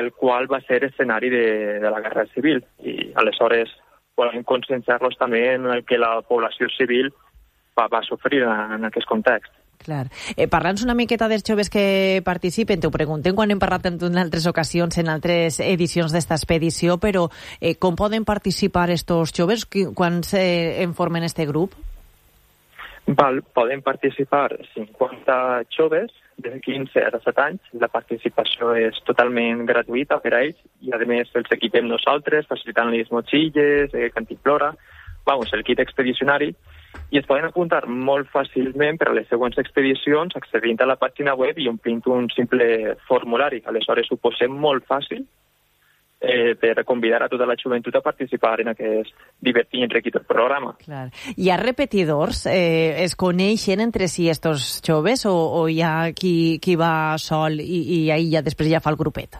el qual va ser escenari de la Guerra Civil. I aleshores volem conscienciar-los també en el que la població civil va sofrir en aquest context. Clar. Parla'ns una miqueta dels joves que participen. T'ho preguntem quan hem parlat en altres ocasions, en altres edicions d'esta expedició, però com poden participar estos joves? Quan en formen este grup? Poden participar 50 joves de 15 a 17 anys. La participació és totalment gratuïta per a ells i, a més, els equipem nosaltres, facilitant-los motxilles, cantimplora, el kit expedicionari, i es poden apuntar molt fàcilment per a les següents expedicions accedint a la pàgina web i omplint un simple formulari. Aleshores ho posem molt fàcil per convidar a tota la joventut a participar en aquest divertit i enriquidor programa. Clar. Hi ha repetidors? Es coneixen entre si estos joves o hi ha qui va sol i ahí ja després ja fa el grupet?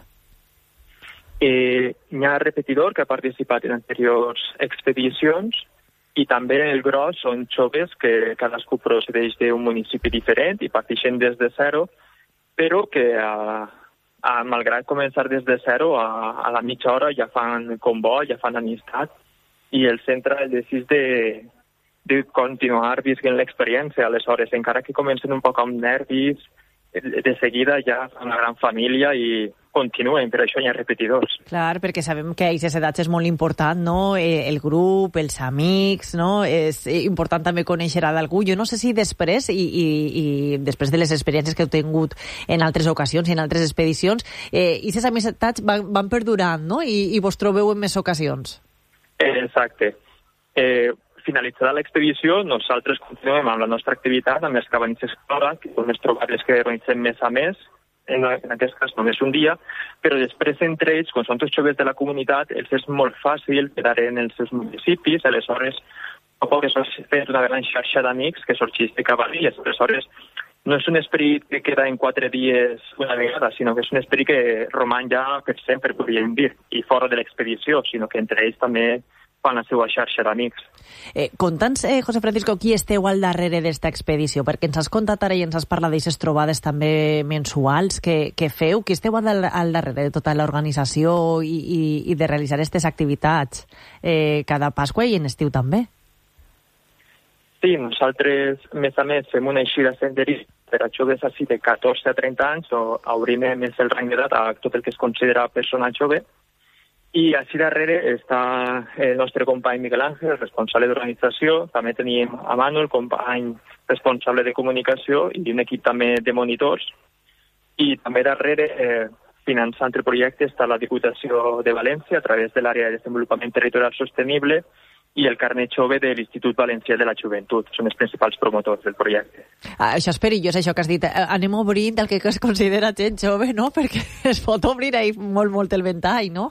Hi ha repetidor que ha participat en anteriors expedicions i també el gros són joves que cadascú procedeix d'un municipi diferent i parteixen des de zero, però que malgrat començar des de zero, a la mitja hora ja fan comboi, ja fan amistat, i el centre decideix de continuar visquent l'experiència. Aleshores, encara que comencen un poc amb nervis, de seguida ja fan una gran família i continuen, per això hi ha repetidors. Clar, perquè sabem que a aquestes edats és molt important, no? El grup, els amics, no? És important també conèixer a d'algú. Jo no sé si després, i després de les experiències que heu tingut en altres ocasions i en altres expedicions, aquestes amistats van perdurant, no? I vos trobeu en més ocasions. Exacte. Finalitzada l'expedició, nosaltres continuem amb la nostra activitat, amb les cabanes Explora, que són les trobades que organitzem mes a mes, en aquest cas només un dia, però després entre ells, quan són tots joves de la comunitat, els és molt fàcil quedar en els seus municipis, aleshores a poc es fa una gran xarxa d'amics que sorgeix de cabanilles. Aleshores, no és un esperit que queda en 4 dies una vegada, sinó que és un esperit que roman ja per sempre, podríem dir, i fora de l'expedició, sinó que entre ells també fan la seva xarxa d'amics. Conta'ns, José Francisco, qui esteu al darrere d'esta expedició? Perquè ens has contat ara i ens has parlat d'aquestes trobades també mensuals que feu. Qui esteu al darrere de tota l'organització i de realitzar aquestes activitats cada Pasqua i en estiu també? Sí, nosaltres, més a més, fem una eixida senderista per a joves així de 14 a 30 anys, o obrim més el rang d'edat a tot el que es considera persona jove. I així darrere està el nostre company Miguel Ángel, responsable d'organització. També tenim a Manu, el company responsable de comunicació, i un equip també de monitors. I també darrere, finançant el projecte, està la Diputació de València a través de l'àrea de desenvolupament territorial sostenible i el carnet jove de l'Institut Valencià de la Joventut. Són els principals promotors del projecte. Això és perillós, això que has dit. Anem obrint el que es considera gent jove, no? Perquè es pot obrir ahí molt el ventall, no?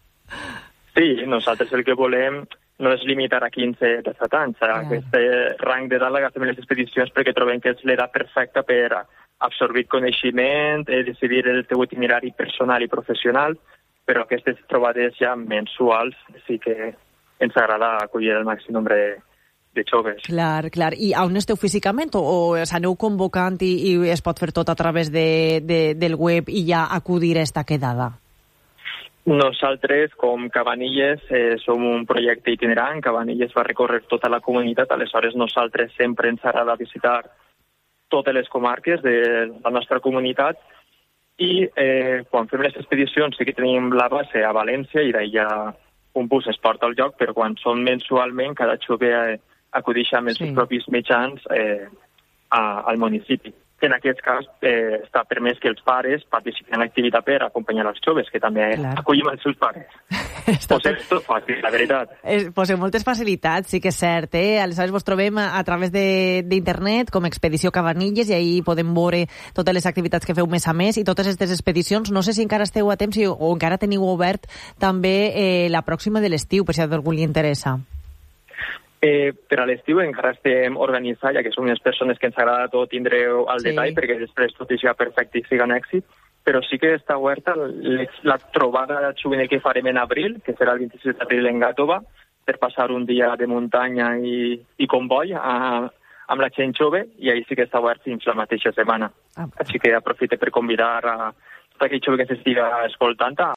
Sí, nosaltres el que volem no és limitar a 15 o 17 anys. Aquest rang d'edat l'agafem en les expedicions perquè trobem que és l'edat perfecta per absorbir coneixement, decidir el teu itinerari personal i professional, però aquestes trobades ja mensuals sí que ens agrada acollir el màxim nombre de joves. Clar. I on esteu físicament o s'aneu convocant i es pot fer tot a través del web i ja acudir a esta quedada? Nosaltres, com Cabanilles, som un projecte itinerant. Cabanilles va recórrer tota la comunitat, aleshores nosaltres sempre ens agrada visitar totes les comarques de la nostra comunitat i quan fem les expedicions sí que tenim la base a València i d'ahir ja un bus es porta al lloc, però quan són mensualment cada jove acudeix amb els seus propis mitjans al municipi. En aquest cas està permès que els pares participin en l'activitat per acompanyar els joves, que també acollim els seus pares. Posem tot fàcil, la veritat. Posem moltes facilitats, sí que és cert. Aleshores vos trobem a través d'internet com Expedició Cabanilles i ahí podem veure totes les activitats que feu mes a mes i totes aquestes expedicions. No sé si encara esteu a temps o encara teniu obert també la pròxima de l'estiu, per si a algú li interessa. Per a l'estiu encara estem organitzant, ja que som unes persones que ens agrada tot tindre-ho al detall, perquè després tot sigui perfecte i sigui un èxit, però sí que està oberta la trobada juvenil que farem en abril, que serà el 26 d'abril en Gàtova, per passar un dia de muntanya i comboi amb la gent jove, i ahir sí que està obert fins la mateixa setmana. Així que aprofite per convidar a tot aquell jove que s'estiga escoltant